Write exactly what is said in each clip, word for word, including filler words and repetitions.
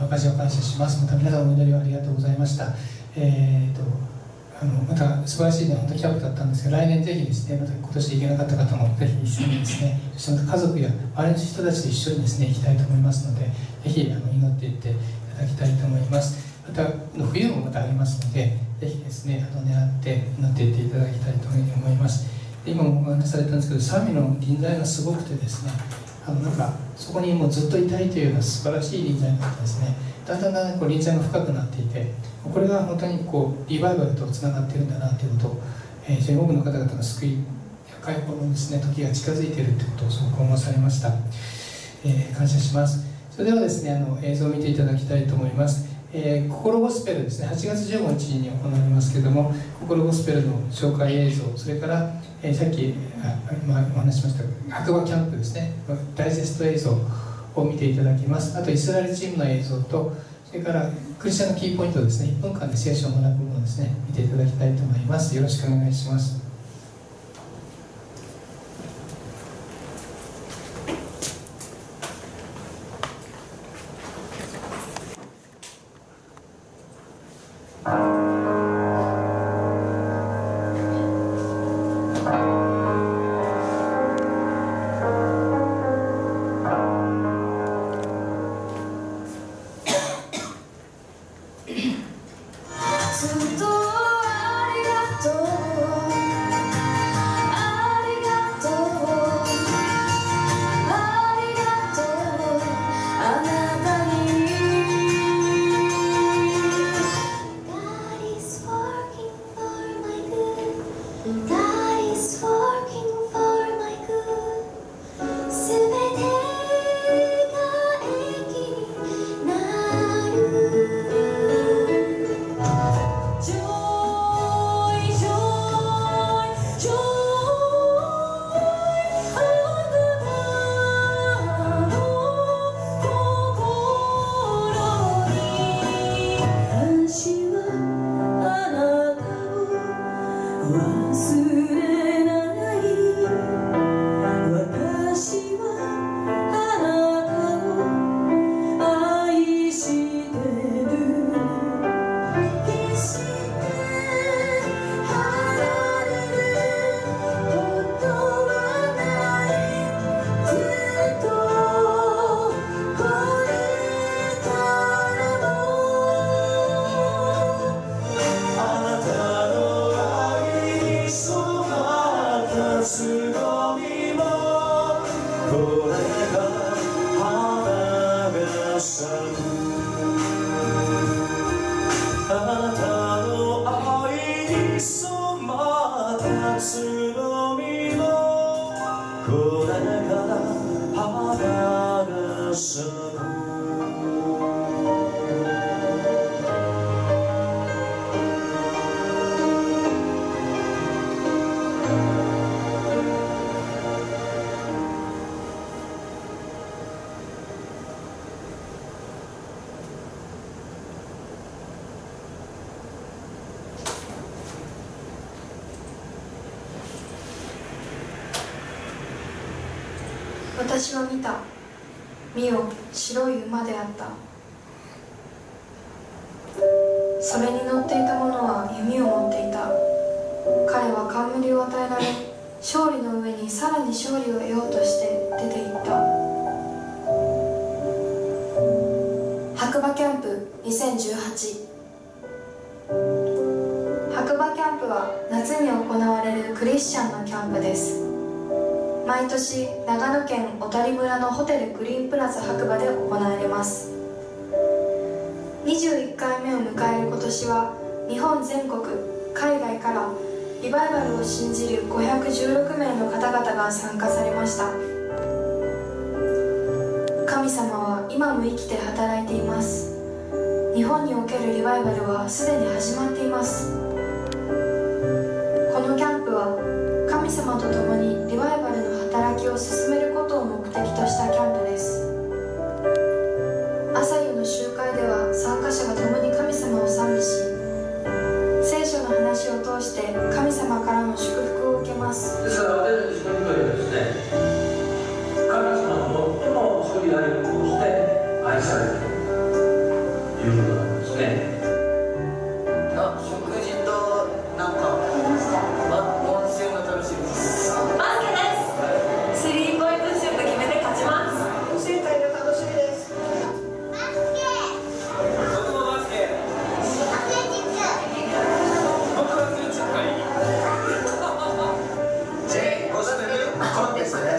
証を感謝します。また皆さんのお祈りをありがとうございました。えー、とあのまた素晴らしい、ね、本当にキャンプだったんですが、来年ぜひですね、また今年行けなかった方もぜひ一緒にですね、そして家族や周りの人たちと一緒にですね行きたいと思いますので、ぜひあの祈っていっていただきたいと思います。また冬もまたありますので、ぜひですねあの狙って祈っていっていただきたいと思います。で今もお話しされたんですけど、賛美の臨在がすごくてですね、あのなんかそこにもうずっといたいというような素晴らしい臨在があってですね、だんだんだんだんこう臨在が深くなっていて、これが本当にこうリバイバルとつながっているんだなということを、えー、非常に多くの方々の救い解放のですね時が近づいているということをすごく思わされました。えー、感謝します。それではですね、あの映像を見ていただきたいと思います。えー、心ゴスペルですね、はちがつじゅうごにちに行われますけれども、心ゴスペルの紹介映像、それから、えー、さっきあ、まあ、お話ししました白馬キャンプですね、ダイジェスト映像を見ていただきます。あとイスラエルチームの映像と、それからクリスチャンのキーポイントですね、いっぷんかんで聖書を学ぶものをですね見ていただきたいと思います。よろしくお願いします。 私は見た。見よ、白い馬であった。それに乗っていた者は弓を持っていた。彼は冠を与えられ、勝利の上にさらに勝利を得ようとして出て行った。白馬キャンプにせんじゅうはち。白馬キャンプは夏に行われるクリスチャンのキャンプです。毎年長野県小谷村のホテルグリーンプラザ白馬で行われます。にじゅういっかいめを迎える今年は、日本全国海外からリバイバルを信じるごひゃくじゅうろくめいの方々が参加されました。神様は今も生きて働いています。日本におけるリバイバルはすでに始まっています。このキャンプは神様と共にリバイバルの働きを進めることを目的としたキャンプです。朝夕の集会では参加者が共に神様を賛美し、聖書の話を通して神様からの祝福を受けます。 ですから私たちの人々はですね、神様の最も一人ありとして愛されている。 いうことなんですね。 あ、食事となんかあ、温泉が楽しみです。 バスケです。スリーポイントシュート決めて勝ちます。 不正解が楽しみです。 僕もバスケ。僕はアスレチックがいい。 J ゴスペルコンテストです。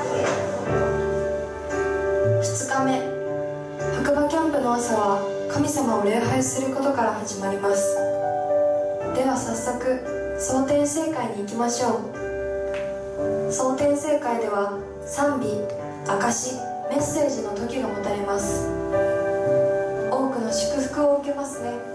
ふつかめ、白馬キャンプの朝は神様を礼拝することから始まります。では早速蒼天聖会に行きましょう。蒼天聖会では賛美、証、メッセージの時が持たれます。多くの祝福を受けますね。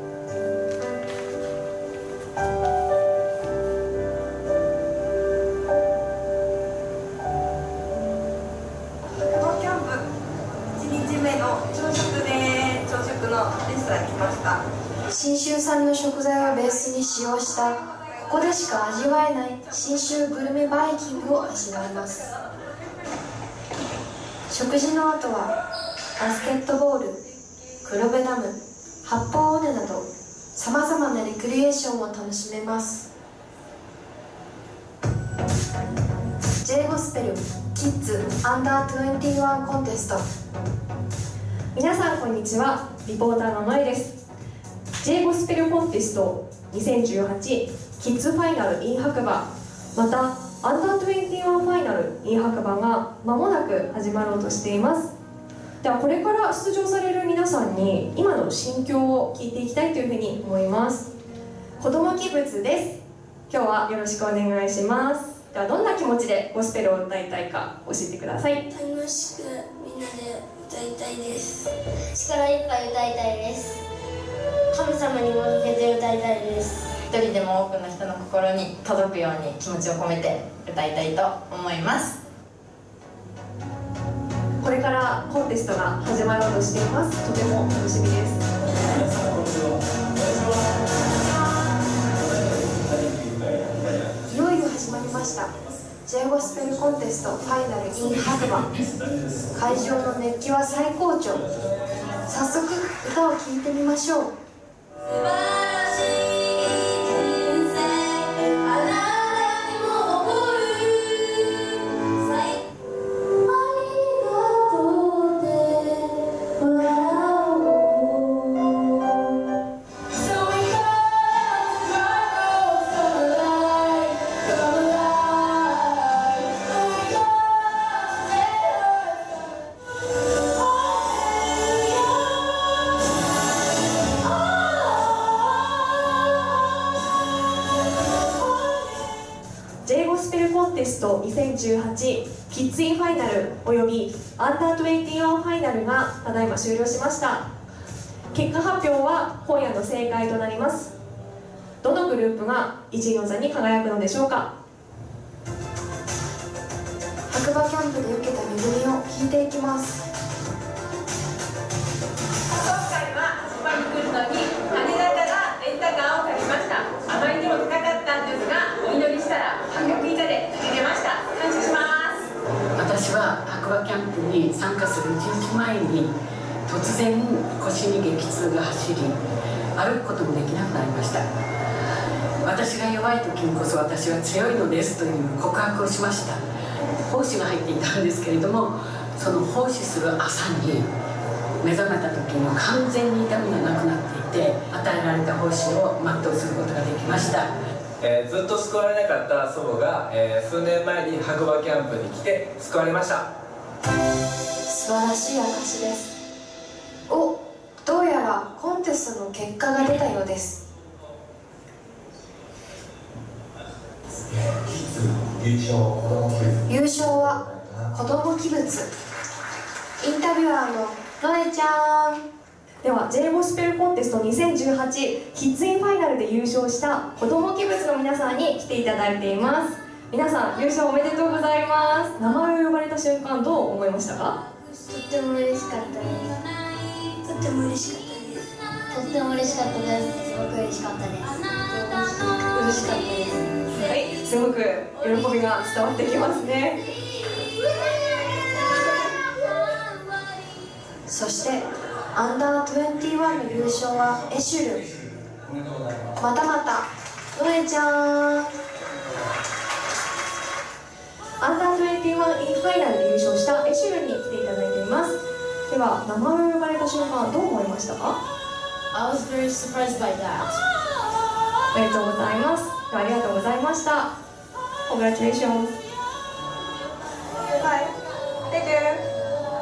白馬キャンプいちにちめの朝食で朝食のレストランに来ました。 信州産の食材をベースに使用したここでしか味わえない信州グルメバイキングを味わいます。食事の後はバスケットボール、黒部ダム、八方尾根などさまざまなレクリエーションを楽しめます。 J ゴスペルキッズアンダーにじゅういちコンテスト。 皆さんこんにちは、リポーターのまいです。 J ゴスペルコンテストにせんじゅうはちキッズファイナル in 白馬、またアンダーにじゅういちファイナル in 白馬が間もなく始まろうとしています。ではこれから出場される皆さんに今の心境を聞いていきたいというふうに思います。子ども気物です。今日はよろしくお願いします。ではどんな気持ちでゴスペルを歌いたいか教えてください。 楽しくみんなで歌いたいです。力いっぱい歌いたいです。神様に向けて歌いたいです。 一人でも多くの人の心に届くように気持ちを込めて歌いたいと思います。 これからコンテストが始まろうとしています。とても楽しみです。 皆さんこんにちは。 いよいよ始まりました。 J ゴスペルコンテストファイナル in 白馬。会場の熱気は最高潮。早速歌を聴いてみましょう。 素晴らしい人生、あなたにも残る最ありがとうって笑おう。 So we go come alive, come alive, so we go J ゴスペルコンテストにせんじゅうはちキッズインファイナルおよびアンダーにじゅういちファイナルがただいま終了しました。結果発表は今夜の正解となります。どのグループがいちいの座に輝くのでしょうか。 白馬キャンプで受けた恵みを聞いていきます。 今回は白馬に来るのに羽田からレンタカーを借りました。あまりにも高かったんですが、お祈りしたら半額以下で借りれました。感謝します。 私は白馬キャンプに参加するいちにちまえに突然腰に激痛が走り、歩くこともできなくなりました。私が弱い時にこそ私は強いのですという告白をしました。奉仕が入っていたんですけれども、その奉仕する朝に目覚めた時に完全に痛みがなくなっていて、与えられた奉仕を全うすることができました。 えー、ずっと救われなかった祖母が、えー、数年前に白馬キャンプに来て救われました。 素晴らしい証です。お、どうやらコンテストの結果が出たようです。優勝は子ども気物。インタビュアーののえちゃん。 では J ゴスペルコンテストにせんじゅうはちキッズインファイナルで優勝した子ども気物の皆さんに来ていただいています。皆さん優勝おめでとうございます。名前を呼ばれた瞬間どう思いましたか？ とっても嬉しかったです。とっても嬉しかったです。とっても嬉しかったです。すごく嬉しかったです。嬉しかったです。 はい、すごく喜びが伝わってきますね。 そしてアンダーにじゅういちの優勝はエシュル。またまたノエちゃん。 アンダーにじゅういちインファイナルで優勝したエシュルに来ていただいています。では名前を呼ばれた瞬間どう思いましたか？ I was very surprised by that. おめでとうございます。ありがとうございました。Congratulations. Bye. Thank you.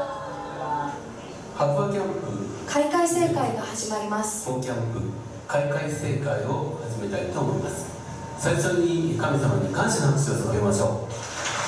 白馬キャンプ開会正会が始まります。 本キャンプ開会正会を始めたいと思います。最初に神様に感謝の拍手を捧げましょう。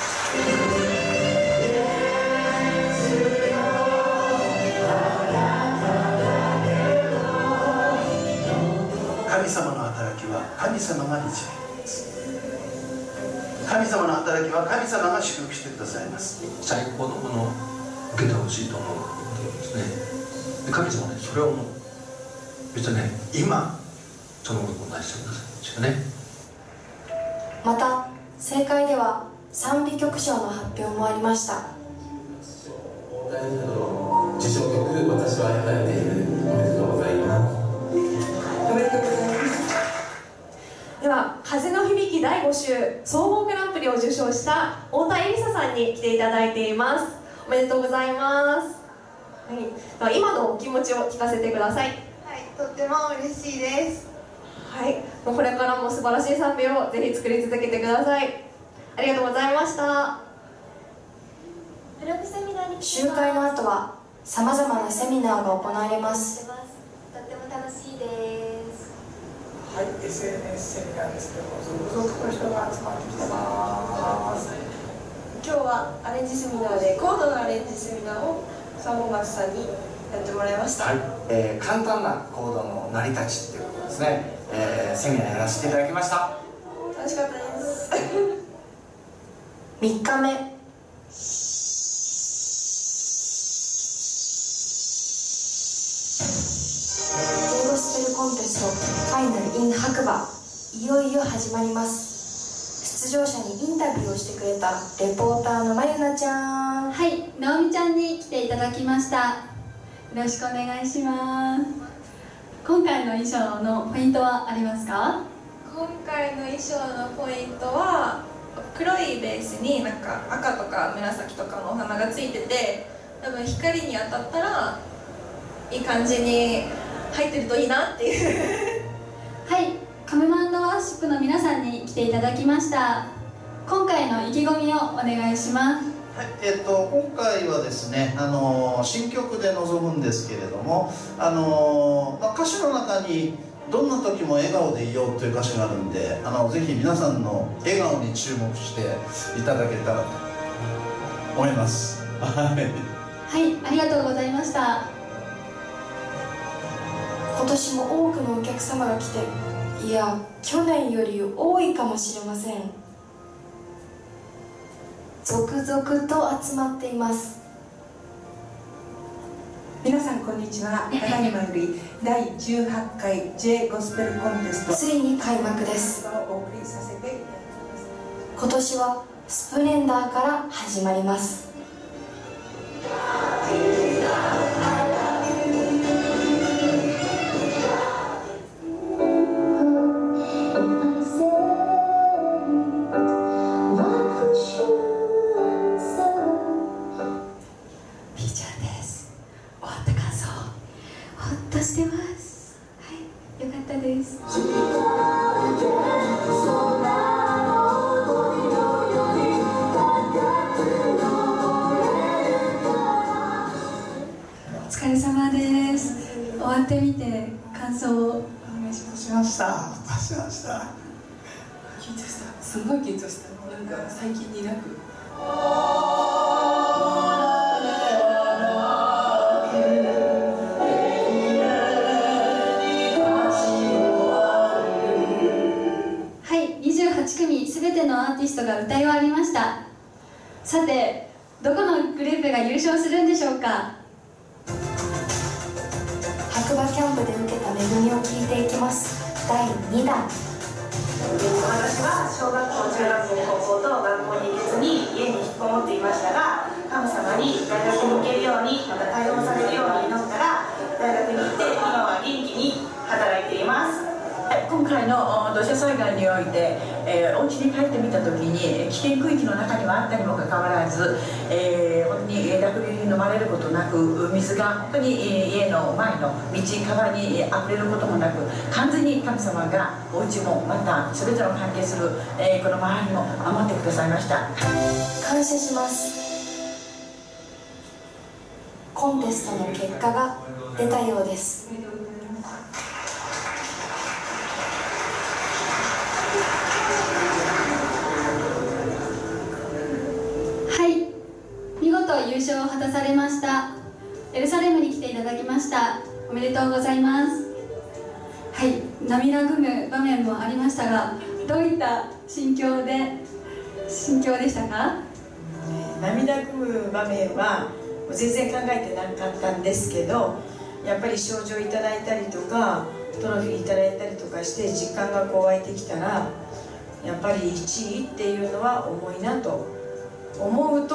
神様の働きは神様が導きます。神様の働きは神様が祝福してくださいます。 最高のものを受けてほしいと思うということですね。で神様ね、それを思う。そしてね、今そのことをなしてくださいましたね。 また正会では賛美曲賞の発表もありました。 受賞曲、私は選ばれている。おめでとうございます。 おめでとうございます。 では風の響きだいご週総合グランプリを受賞した太田恵梨沙さんに来ていただいています。おめでとうございます。はい、今のお気持ちを聞かせてください。 はい、とっても嬉しいです。 はい、これからも素晴らしい賛美をぜひ作り続けてください。ありがとうございました。 集会の後はさまざまなセミナーが行われます。 とっても楽しいです。 はい、エスエヌエス セミナーですけども、続々と人が集まってきてます。 今日はアレンジセミナーで高度なアレンジセミナーをサモマスさんにやってもらいました。 はい、えー、簡単なコードの成り立ちっていうことですね、えー、セミナーやらせていただきました。 楽しかったですみっかめJゴスペルコンテストファイナル in 白馬、いよいよ始まります。出場者にインタビューをしてくれたレポーターのまゆなちゃん。 はい、なおみちゃんに来ていただきました。よろしくお願いします。今回の衣装のポイントはありますか？ 今回の衣装のポイントは黒いベースになんか赤とか紫とかのお花がついてて、多分光に当たったらいい感じに入ってるといいなっていうはい、カムマンドワーシップの皆さんに来ていただきました。今回の意気込みをお願いします。 はい、えー、と今回はですね、あのー、新曲で臨むんですけれども、あのーまあ、歌詞の中にどんな時も笑顔でいようという歌詞があるんで、あのぜひ皆さんの笑顔に注目していただけたらと思います。はい、 ありがとうございました。 今年も多くのお客様が来て、いや去年より多いかもしれません。続々と集まっています。 皆さんこんにちは。ただいまよりだいじゅうはちかい J ゴスペルコンテストついに開幕です。 お送りさせていただきます。 今年はスプレンダーから始まります。 してます。はい、よかったです。お疲れ様です。終わってみて感想をお願いします。 しました。しました。 緊張した。すごい緊張した。なんか最近になく。 すべてのアーティストが歌い終わりました。さて、どこのグループが優勝するんでしょうか。 白馬キャンプで受けた恵みを聞いていきます。だいにだん。 私は小学校、中学校、高校と学校に行けずに家に引きこもっていましたが、神様に大学に行けるように、また対応されるように祈ったら、大今回の土砂災害において、えー、お家に帰ってみた時に危険区域の中にはあったにもかかわらず、えー、本当に濁流に飲まれることなく、水が本当に家の前の道川にあふれることもなく、完全に神様がお家もまた全ての関係する、えー、この周りも守ってくださいました。 感謝します。コンテストの結果が出たようです。 はい、見事優勝を果たされましたエルサレムに来ていただきました。おめでとうございます。はい、涙ぐむ場面もありましたが、どういった心境で心境でしたか？ 涙ぐむ場面は全然考えてなかったんですけど、やっぱり賞状いただいたりとかトロフィーいただいたりとかして実感がこう湧いてきたら、やっぱりいちいっていうのは重いなと思うと